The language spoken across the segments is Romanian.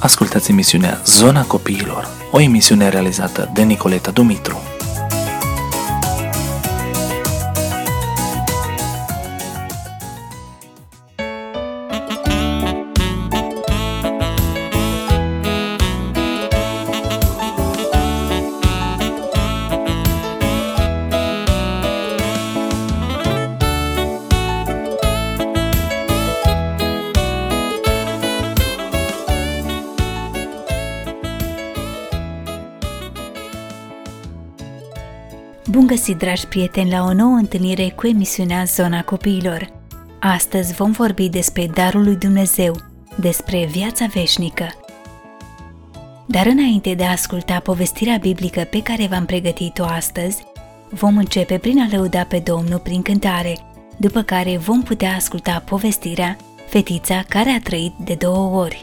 Ascultați emisiunea Zona Copiilor, o emisiune realizată de Nicoleta Dumitru. Bun găsit, dragi prieteni, la o nouă întâlnire cu emisiunea Zona Copiilor. Astăzi vom vorbi despre darul lui Dumnezeu, despre viața veșnică. Dar înainte de a asculta povestirea biblică pe care v-am pregătit-o astăzi, vom începe prin a lăuda pe Domnul prin cântare, după care vom putea asculta povestirea Fetița care a trăit de 2 ori.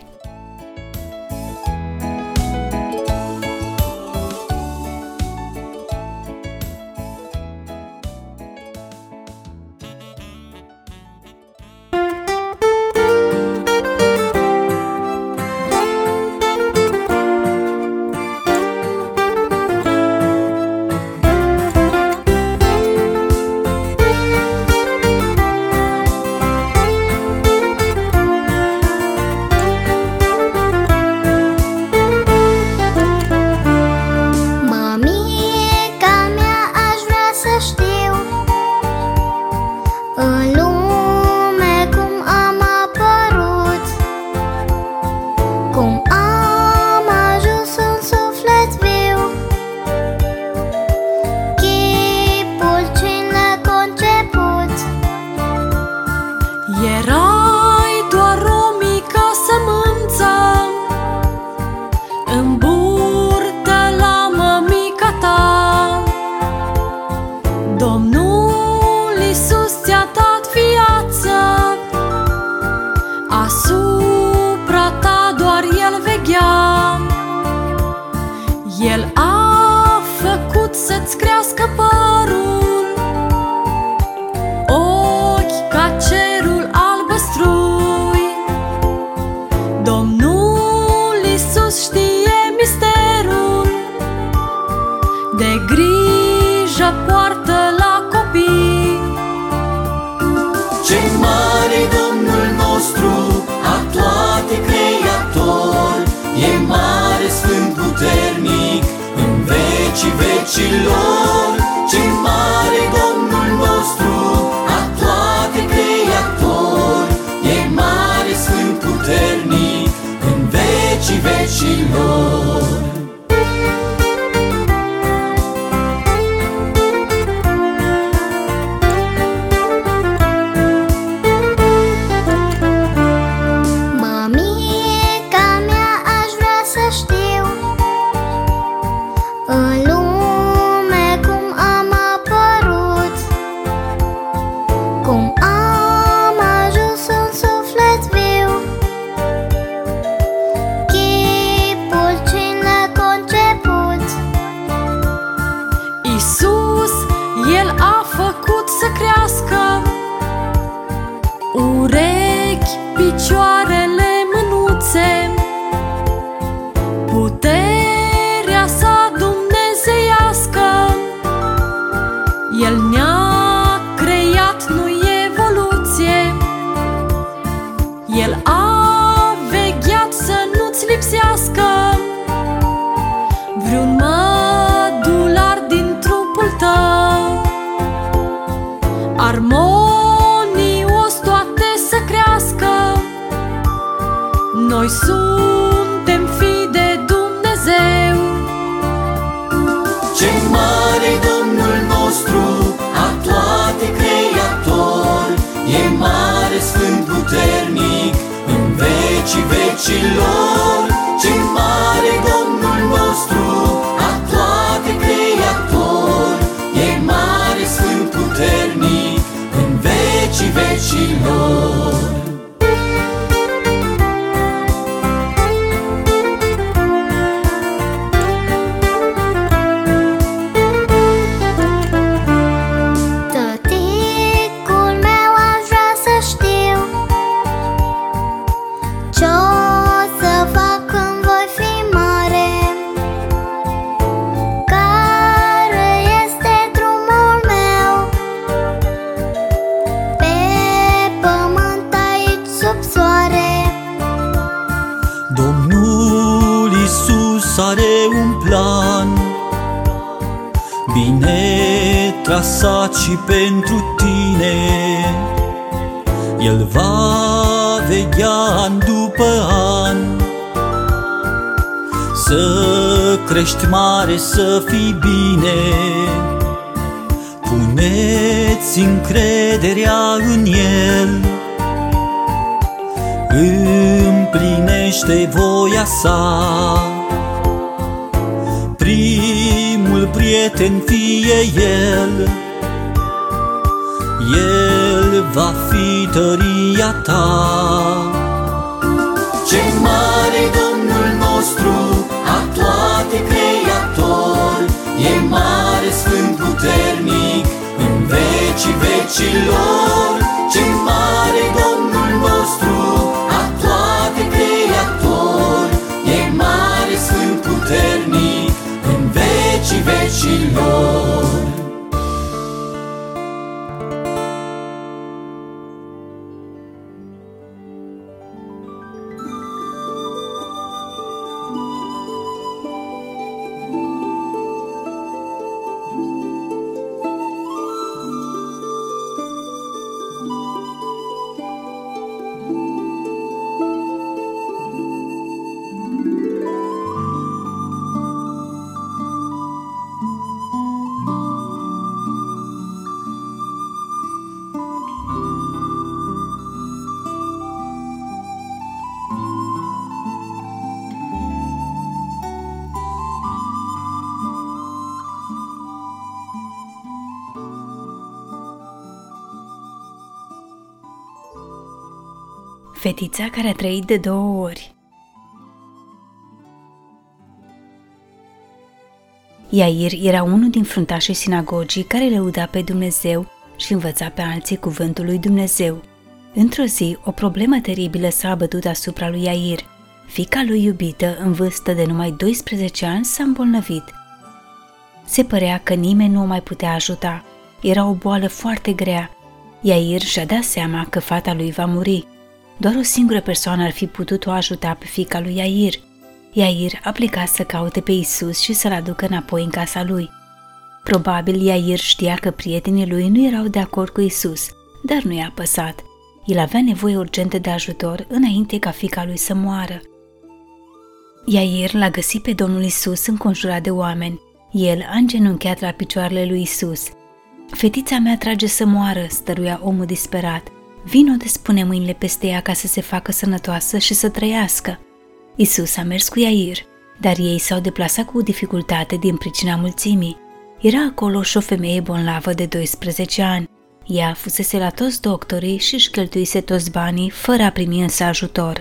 El a făcut să-ți crească părul, ochi ca cerul albăstrui. Domnul Iisus știe misterul, de grijă poartă la copii. Ce mare Domnul nostru, a toate creator, e mare, sfânt, puternic, în vecii vecilor. Ce mare Domnul nostru, a toate creator, e mare, sfânt, puternic, în vecii vecilor. Iisus, El a făcut să crească urechi, picioarele, mânuțe, puterea sa dumnezeiască. El ne-a creat, nu evoluție, El a vegheat să nu-ți lipsească vreun mădular din trupul tău. Armonios toate să crească, noi suntem fii de Dumnezeu. Ce mare Domnul nostru, a toate creator, e mare, sfânt, puternic, în vecii vecilor. Ce mare Domnul nostru, a toate creator, e mare, sfânt, puternic, în vecii vecilor. lăsat și pentru tine. El va veghea an după an, să crești mare, să fii bine. Puneți încrederea în El, împlinește voia sa. Primul prieten fie El, El va fi tăria ta. Ce mare Domnul nostru, a toate Creator, e mare, sfânt, puternic, în vecii vecilor. Ce mare Domnul nostru, a toate Creator, e mare, sfânt, puternic, în vecii vecilor. Fetița care a trăit de 2 ori. Iair era unul din fruntașii sinagogii care lăuda pe Dumnezeu și învăța pe alții cuvântul lui Dumnezeu. Într-o zi, o problemă teribilă s-a abătut asupra lui Iair. Fiica lui iubită, în vârstă de numai 12 ani, s-a îmbolnăvit. Se părea că nimeni nu o mai putea ajuta. Era o boală foarte grea. Iair și-a dat seama că fata lui va muri. Doar o singură persoană ar fi putut o ajuta pe fiica lui Iair. Iair a plecat să caute pe Isus și să-l aducă înapoi în casa lui. Probabil Iair știa că prietenii lui nu erau de acord cu Isus, dar nu i-a păsat. El avea nevoie urgentă de ajutor înainte ca fiica lui să moară. Iair l-a găsit pe Domnul Isus înconjurat de oameni. El a îngenunchiat la picioarele lui Isus. Fetița mea trage să moară, stăruia omul disperat. Vino, despune mâinile peste ea ca să se facă sănătoasă și să trăiască. Isus a mers cu Iair, dar ei s-au deplasat cu dificultate din pricina mulțimii. Era acolo și o femeie bolnavă de 12 ani. Ea fusese la toți doctorii și își cheltuise toți banii, fără a primi însă ajutor.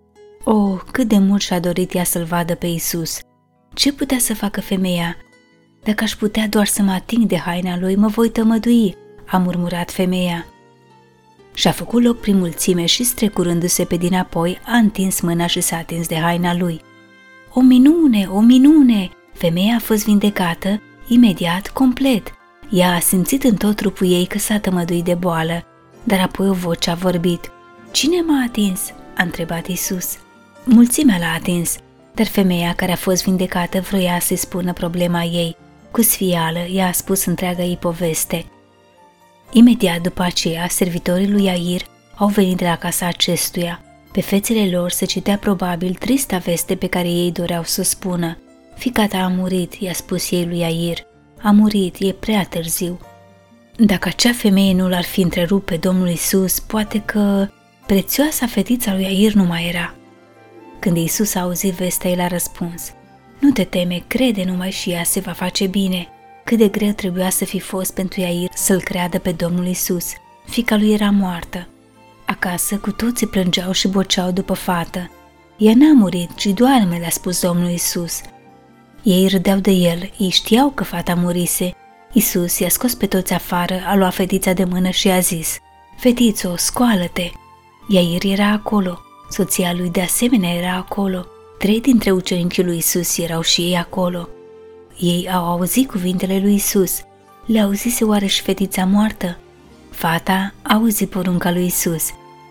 Oh, cât de mult și-a dorit ea să-l vadă pe Isus! Ce putea să facă femeia? Dacă aș putea doar să mă ating de haina lui, mă voi tămădui, a murmurat femeia. Și-a făcut loc prin mulțime și, strecurându-se pe dinapoi, a întins mâna și s-a atins de haina lui. O minune, o minune! Femeia a fost vindecată, imediat, complet. Ea a simțit în tot trupul ei că s-a tămăduit de boală, dar apoi o voce a vorbit. Cine m-a atins? A întrebat Isus. Mulțimea l-a atins, dar femeia care a fost vindecată vroia să-i spună problema ei. Cu sfială, ea a spus întreaga ei poveste. Imediat după aceea, servitorii lui Iair au venit de la casa acestuia. Pe fețele lor se citea probabil trista veste pe care ei doreau să o spună. Fiica ta a murit, i-a spus ei lui Iair. A murit, e prea târziu. Dacă acea femeie nu l-ar fi întrerupt pe Domnul Isus, poate că prețioasa fetița lui Iair nu mai era. Când Isus a auzit vestea, el a răspuns. Nu te teme, crede numai și ea se va face bine. Cât de greu trebuia să fi fost pentru Iair să-l creadă pe Domnul Isus. Fiica lui era moartă. Acasă cu toții plângeau și boceau după fată. Ea n-a murit, ci doarme, le-a spus Domnul Isus. Ei râdeau de el, ei știau că fata murise. Isus i-a scos pe toți afară, a luat fetița de mână și a zis, Fetițo, scoală-te! Iair era acolo, soția lui de asemenea era acolo. 3 dintre ucenicii lui Isus erau și ei acolo. Ei au auzit cuvintele lui Isus. Le auzise oare și fetița moartă? Fata a auzit porunca lui Isus.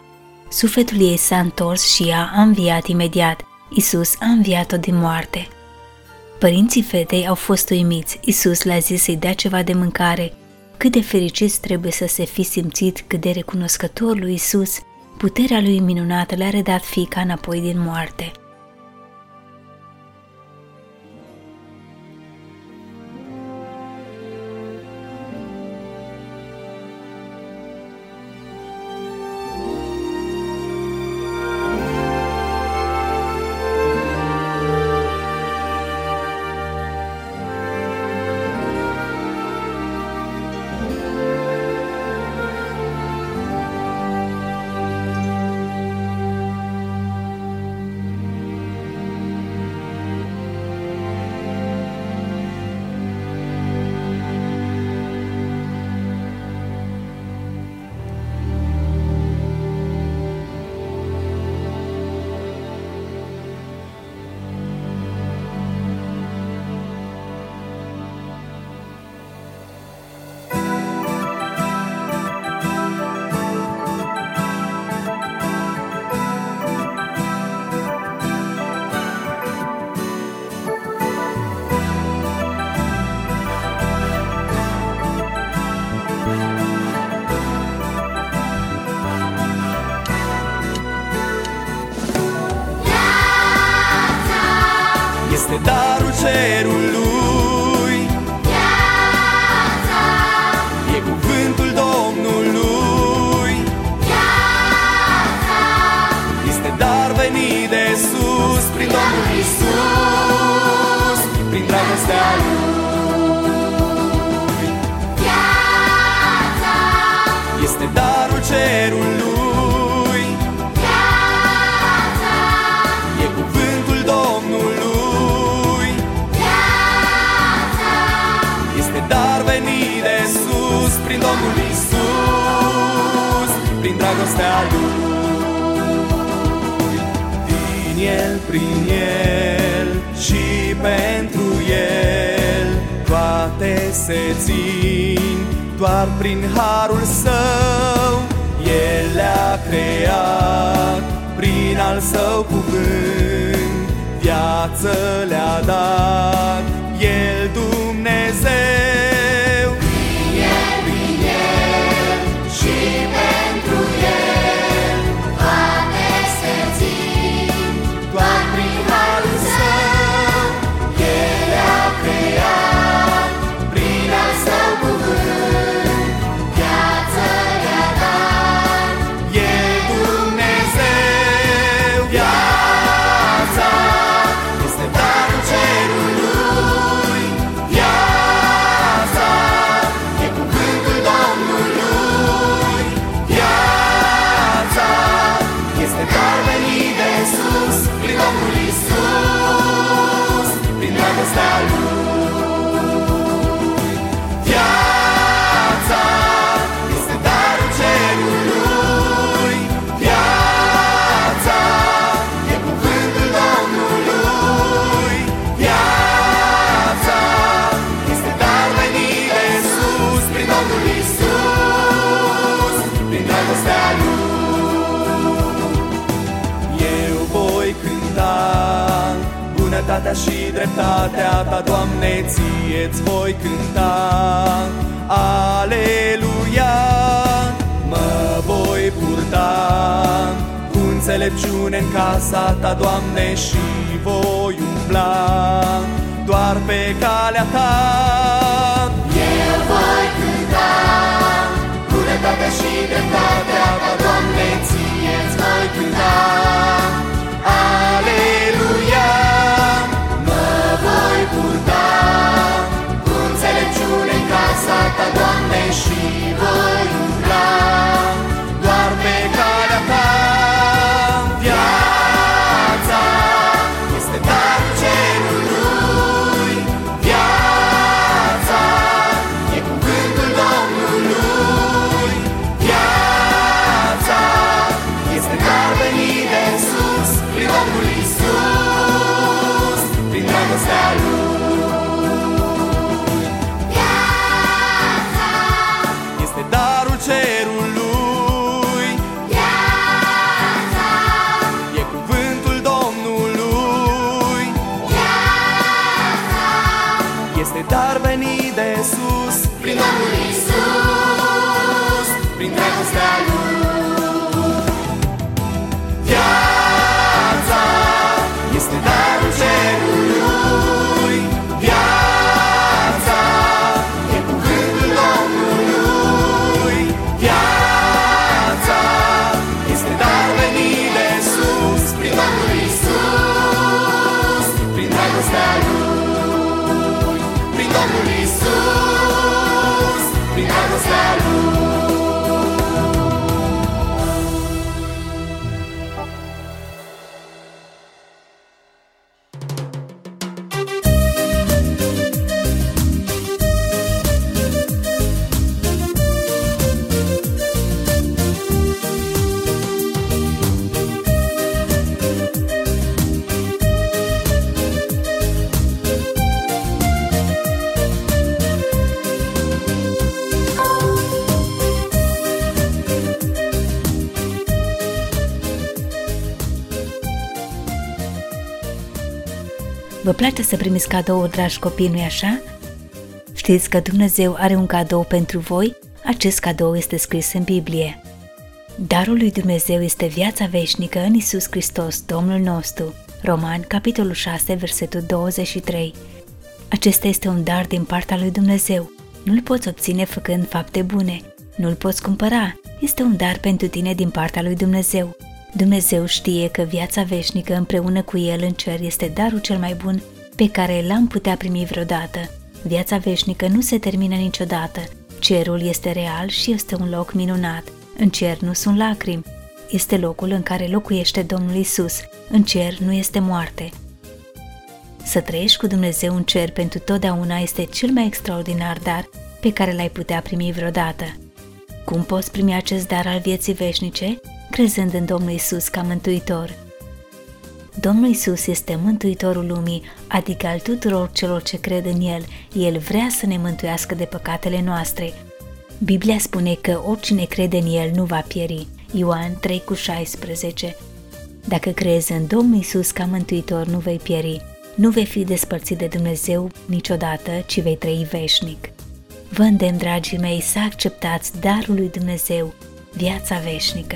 Sufletul ei s-a întors și ea a înviat imediat. Isus a înviat-o din moarte. Părinții fetei au fost uimiți. Isus le-a zis să-i dea ceva de mâncare. cât de fericiți trebuie să se fi simțit, cât de recunoscător lui Isus, puterea lui minunată le-a redat fiica înapoi din moarte. Este darul cerului, Viața, e cuvântul Domnului, viața, este dar venit de sus prin Domnul Iisus, prin dragostea Lui. viața, Este darul cerului, viața, e cuvântul Domnului, viața, este dar venit de sus prin Domnul Iisus, prin dragostea Lui. Din El, prin El și pentru El toate se țin, doar prin harul Său El le-a creat, prin al Său cuvânt viață le-a dat, El Dumnezeu. prin El și pentru El toate se țin, Doar prin harul Său El le-a creat, prin al Său cuvânt viață le-a dat. El Dumnezeu. Viața este darul cerului, viața e cuvântul Domnului, viața este dar venit de sus prin Domnul Iisus, prin dragostea Lui. Viața este darul cerului, viața e cuvântul Domnului, viața este dar venit de sus prin Domnul Iisus, prin dragostea Lui. Eu voi cânta bunătatea și dreptatea Ta, Doamne, Ție-ți voi cânta. Aleluia, mă voi purta cu înțelepciune în casa Ta, Doamne, și voi umbla doar pe calea Ta. Eu voi cânta bunătatea și dreptatea Ta, Doamne, Ție-ți voi cânta. Aleluia, Mă voi purta cu înțelepciune în casa Ta, Doamne, și voi umbla doar pe calea Ta. Viața este darul cerului, viața e cuvântul Domnului, viața este dar venit de sus prin Domnul Iisus, prin dragostea Lui. viața, Este darul cerului, viața, e cuvântul Domnului, viața, este dar venit de sus prin Domnul Iisus. Vă place să primiți cadouri, dragi copii, nu-i așa? Știți că Dumnezeu are un cadou pentru voi? Acest cadou este scris în Biblie. Darul lui Dumnezeu este viața veșnică în Iisus Hristos, Domnul nostru. Romani, capitolul 6, versetul 23. Acesta este un dar din partea lui Dumnezeu. Nu-l poți obține făcând fapte bune. Nu-l poți cumpăra. Este un dar pentru tine din partea lui Dumnezeu. Dumnezeu știe că viața veșnică împreună cu El în cer este darul cel mai bun pe care l-am putea primi vreodată. Viața veșnică nu se termină niciodată. Cerul este real și este un loc minunat. În cer nu sunt lacrimi. Este locul în care locuiește Domnul Iisus. În cer nu este moarte. Să trăiești cu Dumnezeu în cer pentru totdeauna este cel mai extraordinar dar pe care l-ai putea primi vreodată. Cum poți primi acest dar al vieții veșnice? Crezând în Domnul Iisus ca mântuitor. Domnul Iisus este mântuitorul lumii, adică al tuturor celor ce cred în El. El vrea să ne mântuiască de păcatele noastre. Biblia spune că oricine crede în El nu va pieri. Ioan 3,16. Dacă crezi în Domnul Iisus ca mântuitor, nu vei pieri. Nu vei fi despărțit de Dumnezeu niciodată, ci vei trăi veșnic. Vă îndemn, dragii mei, să acceptați darul lui Dumnezeu, viața veșnică.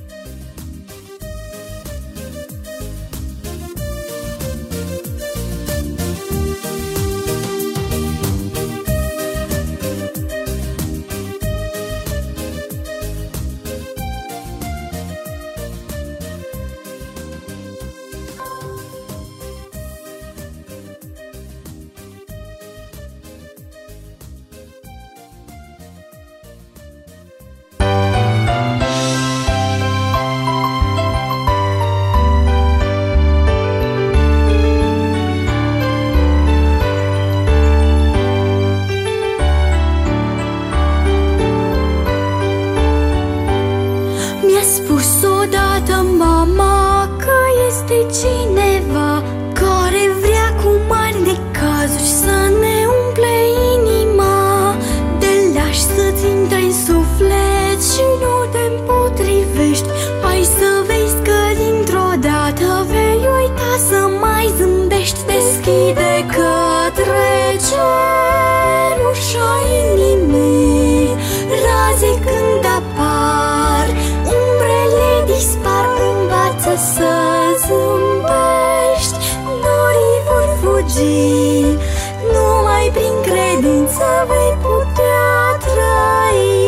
Cineva care vrea cu mari necazuri să ne umple inima, te lași să-ți intre în suflet și nu te împotrivești. Hai să vezi că dintr-o dată vei uita să mai zâmbești. Deschide către cer ușa inimii, raze când apar, umbrele dispar, învață să zâmbești, norii vor fugi, numai prin credință vei putea trăi.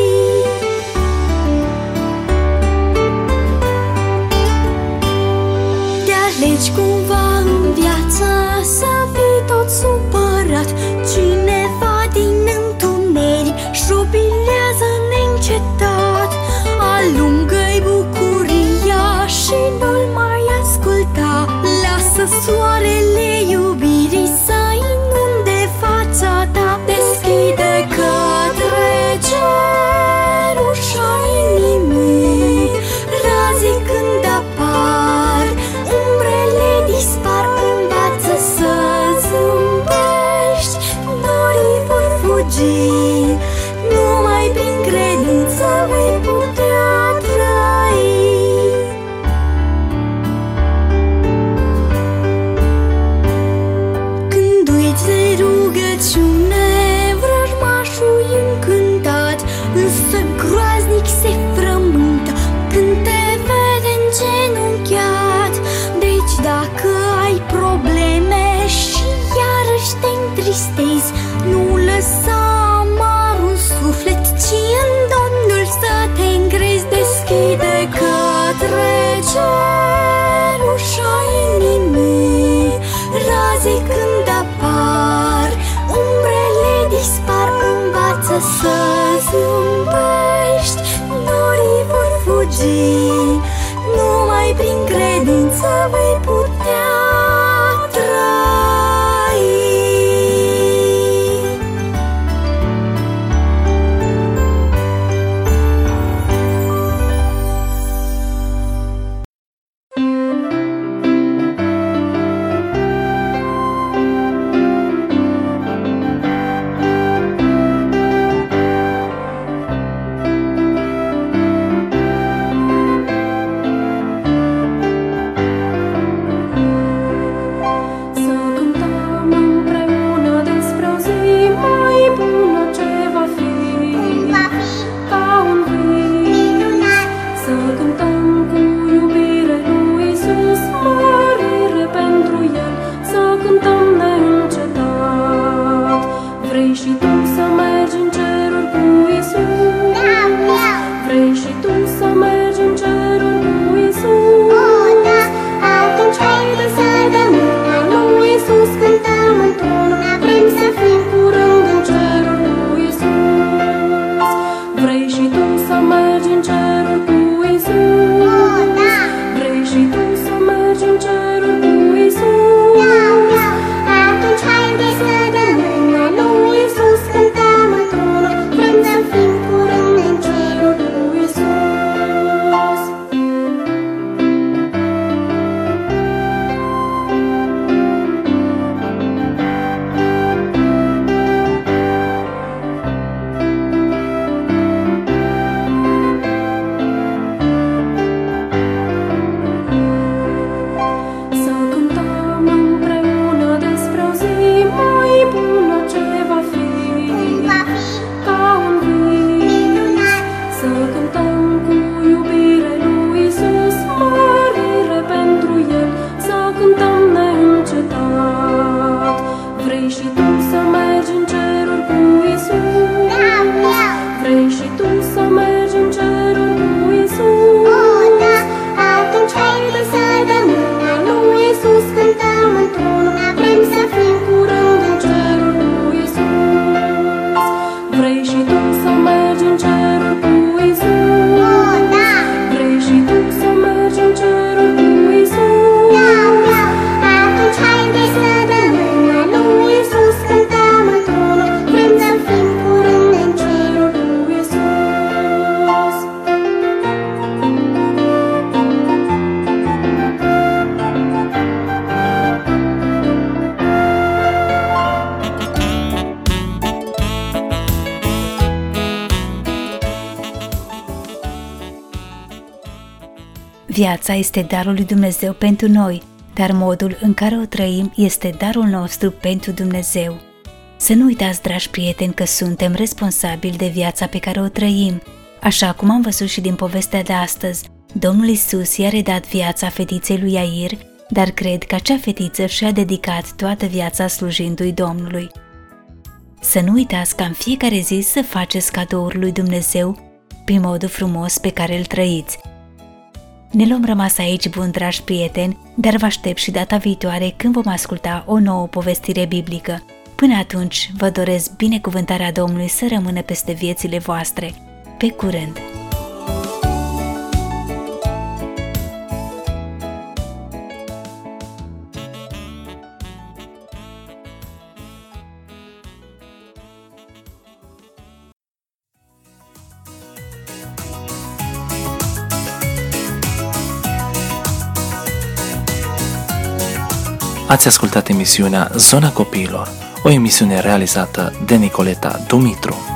Te alegi cumva în viață să fii tot supărat, cineva din întuneric șopilează neîncetat, alungă-i bucuria și nu-l mai asculta. Lasă soarele iubirii să inunde fața ta. Deschide către cer ușa inimii, raze când apar, umbrele dispar, învață să zâmbești, norii vor fugi, numai prin credință vei putea trăi. Când uiți de rugăciune, vrăjmașul e încântat, însă groaznic se frământă când te vede îngenunchiat. Deci dacă ai probleme și iarăși te întristezi, nu lăsa amarul în suflet, ci în Domnul să te încrezi. Deschide către cer ușa inimii, raze când apar, umbrele dispar, învață să zâmbești, norii vor fugi, numai prin credință vei putea trăi. Viața este darul lui Dumnezeu pentru noi, dar modul în care o trăim este darul nostru pentru Dumnezeu. Să nu uitați, dragi prieteni, că suntem responsabili de viața pe care o trăim. Așa cum am văzut și din povestea de astăzi, Domnul Iisus i-a redat viața fetiței lui Iair, dar cred că acea fetiță și-a dedicat toată viața slujindu-i Domnului. Să nu uitați ca în fiecare zi să faceți cadouri lui Dumnezeu prin modul frumos pe care îl trăiți. Ne luăm rămas aici, bun, dragi prieteni, dar vă aștept și data viitoare când vom asculta o nouă povestire biblică. Până atunci, vă doresc binecuvântarea Domnului să rămână peste viețile voastre. Pe curând! Ați ascultat emisiunea Zona Copiilor, o emisiune realizată de Nicoleta Dumitru.